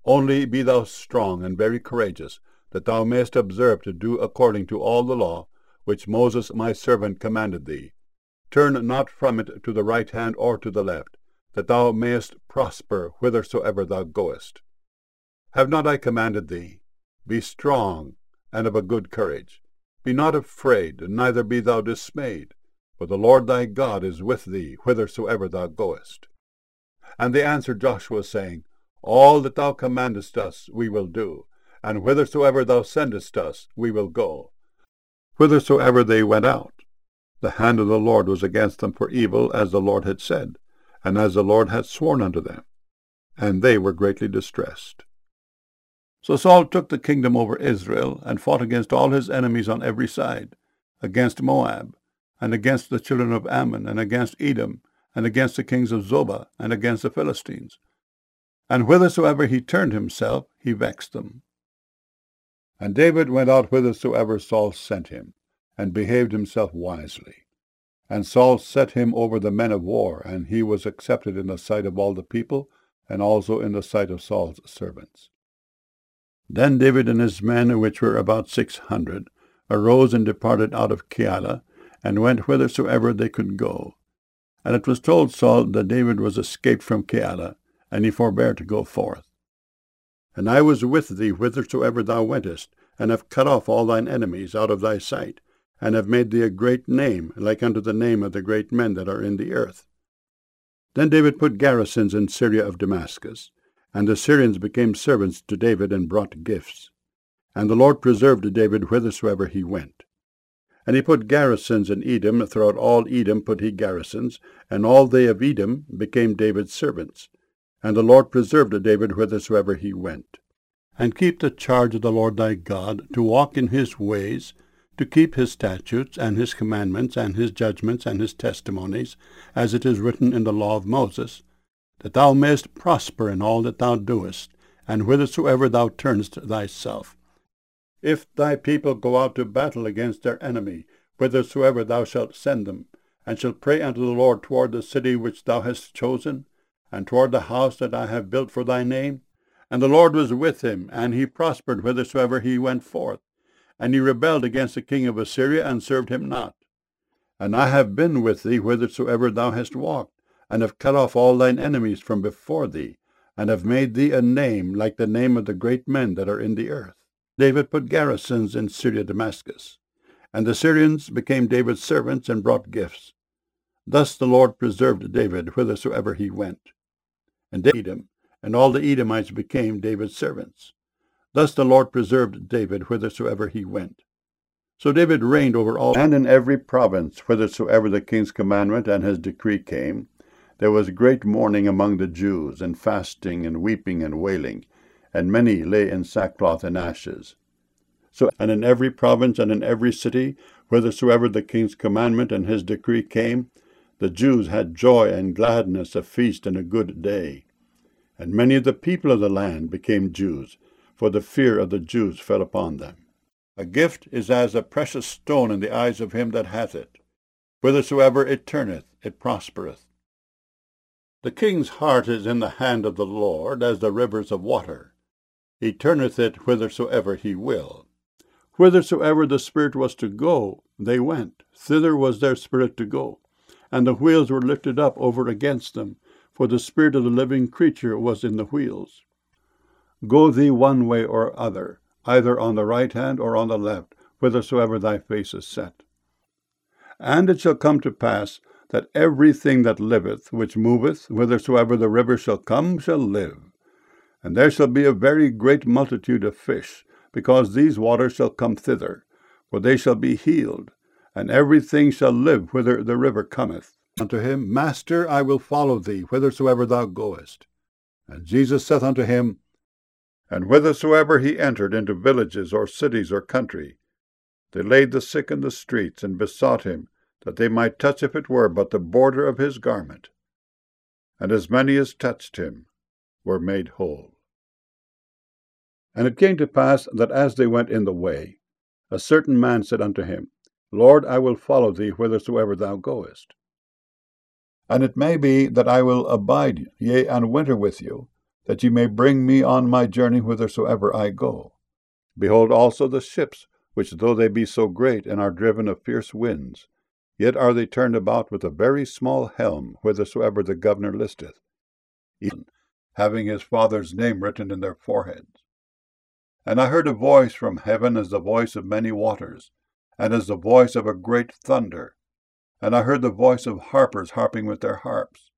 Only be thou strong and very courageous, that thou mayest observe to do according to all the law which Moses my servant commanded thee. Turn not from it to the right hand or to the left, that thou mayest prosper whithersoever thou goest. Have not I commanded thee? Be strong and of a good courage. Be not afraid, neither be thou dismayed, for the Lord thy God is with thee whithersoever thou goest. And they answered Joshua, saying, All that thou commandest us we will do, and whithersoever thou sendest us we will go. Whithersoever they went out, the hand of the Lord was against them for evil, as the Lord had said, and as the Lord had sworn unto them, and they were greatly distressed. So Saul took the kingdom over Israel, and fought against all his enemies on every side, against Moab, and against the children of Ammon, and against Edom, and against the kings of Zobah, and against the Philistines. And whithersoever he turned himself, he vexed them. And David went out whithersoever Saul sent him, and behaved himself wisely. And Saul set him over the men of war, and he was accepted in the sight of all the people, and also in the sight of Saul's servants. Then David and his men, which were about 600, arose and departed out of Keilah, and went whithersoever they could go. And it was told Saul that David was escaped from Keilah, and he forbare to go forth. And I was with thee whithersoever thou wentest, and have cut off all thine enemies out of thy sight, and have made thee a great name, like unto the name of the great men that are in the earth. Then David put garrisons in Syria of Damascus, and the Syrians became servants to David and brought gifts. And the Lord preserved David whithersoever he went. And he put garrisons in Edom, throughout all Edom put he garrisons, and all they of Edom became David's servants. And the Lord preserved David whithersoever he went. And keep the charge of the Lord thy God, to walk in his ways, to keep his statutes, and his commandments, and his judgments, and his testimonies, as it is written in the law of Moses, that thou mayest prosper in all that thou doest, and whithersoever thou turnest thyself. If thy people go out to battle against their enemy, whithersoever thou shalt send them, and shall pray unto the Lord toward the city which thou hast chosen, and toward the house that I have built for thy name, and the Lord was with him, and he prospered whithersoever he went forth, and he rebelled against the king of Assyria, and served him not. And I have been with thee whithersoever thou hast walked, and have cut off all thine enemies from before thee, and have made thee a name like the name of the great men that are in the earth. David put garrisons in Syria Damascus, and the Syrians became David's servants and brought gifts. Thus the Lord preserved David whithersoever he went. And Edom, and all the Edomites became David's servants. Thus the Lord preserved David whithersoever he went. So David reigned over all, and in every province whithersoever the king's commandment and his decree came, there was great mourning among the Jews, and fasting, and weeping, and wailing, and many lay in sackcloth and ashes. And in every province and in every city, whithersoever the king's commandment and his decree came, the Jews had joy and gladness, a feast and a good day. And many of the people of the land became Jews, for the fear of the Jews fell upon them. A gift is as a precious stone in the eyes of him that hath it. Whithersoever it turneth, it prospereth. The king's heart is in the hand of the Lord, as the rivers of water. He turneth it whithersoever he will. Whithersoever the Spirit was to go, they went. Thither was their spirit to go. And the wheels were lifted up over against them, for the spirit of the living creature was in the wheels. Go thee one way or other, either on the right hand or on the left, whithersoever thy face is set. And it shall come to pass, that everything that liveth, which moveth, whithersoever the river shall come, shall live. And there shall be a very great multitude of fish, because these waters shall come thither, for they shall be healed, and everything shall live whither the river cometh. Unto him, Master, I will follow thee, whithersoever thou goest. And Jesus saith unto him, And whithersoever he entered into villages or cities or country, they laid the sick in the streets, and besought him, that they might touch, if it were but the border of his garment. And as many as touched him were made whole. And it came to pass that as they went in the way, a certain man said unto him, Lord, I will follow thee whithersoever thou goest. And it may be that I will abide, yea, and winter with you, that ye may bring me on my journey whithersoever I go. Behold also the ships, which though they be so great, and are driven of fierce winds, yet are they turned about with a very small helm, whithersoever the governor listeth, even having his Father's name written in their foreheads. And I heard a voice from heaven as the voice of many waters, and as the voice of a great thunder. And I heard the voice of harpers harping with their harps.